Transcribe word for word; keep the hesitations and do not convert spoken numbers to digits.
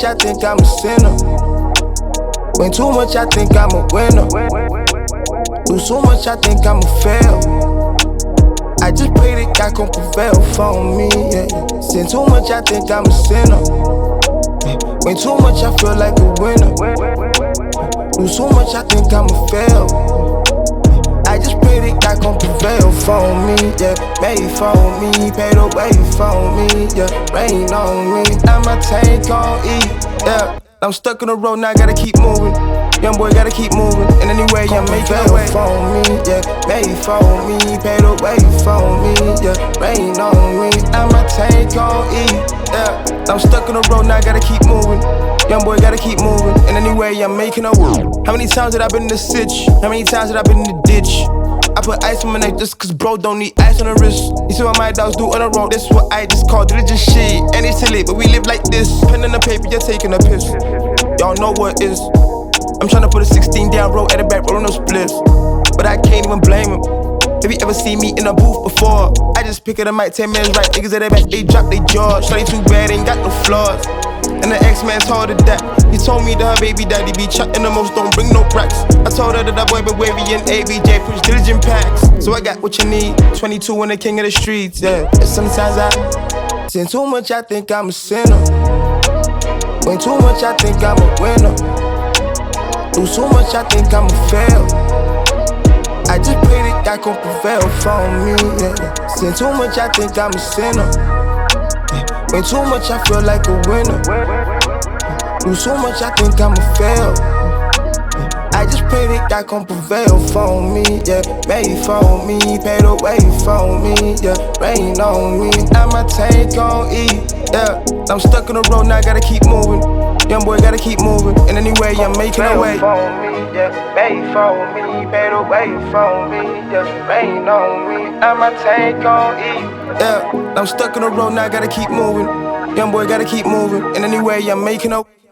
much, I think I'm a sinner. Win too much, I think I'm a winner. Lose so much, I think I'ma fail. I just pray that God gon' prevail for me, yeah. Sin too much, I think I'm a sinner. Win too much, I feel like a winner. Lose so much, I think I'ma fail. I just pray that God gon' prevail for me, yeah. Made for me, paid the way for me, yeah. Rain on me, now my tank gon' eat, yeah. I'm stuck on the road, now I gotta keep moving. Young boy gotta keep moving, and anyway I'm making a way for me, yeah. Made for me, paid the way for me, yeah. Rain on me, now my tank gon' eat, yeah. I'm stuck on the road, now I gotta keep moving. Young boy gotta keep moving, and anyway I'm making a way. How many times have I been in the sitch? How many times have I been in the ditch? I put ice on my neck just cause bro don't need ice on the wrist. You see what my dogs do on the road, this what I just call diligent shit. And it's silly, but we live like this. Pen on the paper, you're taking a piss. Y'all know what is. I'm tryna put a sixteen down road at the back, rolling no splits. But I can't even blame him. Have you ever seen me in a booth before? I just pick it up, mic ten minutes right. Niggas at their back, they drop their jaws. Shawty too bad, ain't got no flaws. And the X-Man told her that. He told me that her baby daddy be chatting the most, don't bring no racks. I told her that that boy been wavy and A B J push diligent packs. So I got what you need, twenty-two and the king of the streets, yeah. And sometimes I sin too much, I think I'm a sinner. Win too much, I think I'm a winner. Lose too much, I think I'ma fail. I just pray that God gon' prevail for me, yeah. Sin too much, I think I'm a sinner. Win too much, I feel like a winner. Lose so much, I think I'ma fail. I just pray that God gon' prevail for me, yeah. Made for me, paid the way for me, yeah. Rain on me, now my tank gon' eat, yeah. I'm stuck on the road, now I gotta keep moving. Young boy gotta keep moving, and anyway I'm making a way. For me, yeah. Made for me, paid the way for me, yeah. Rain on me, now my tank gon' eat, yeah. I'm stuck on the road, now I gotta keep moving. Young boy gotta keep moving, and anyway I'm making a way.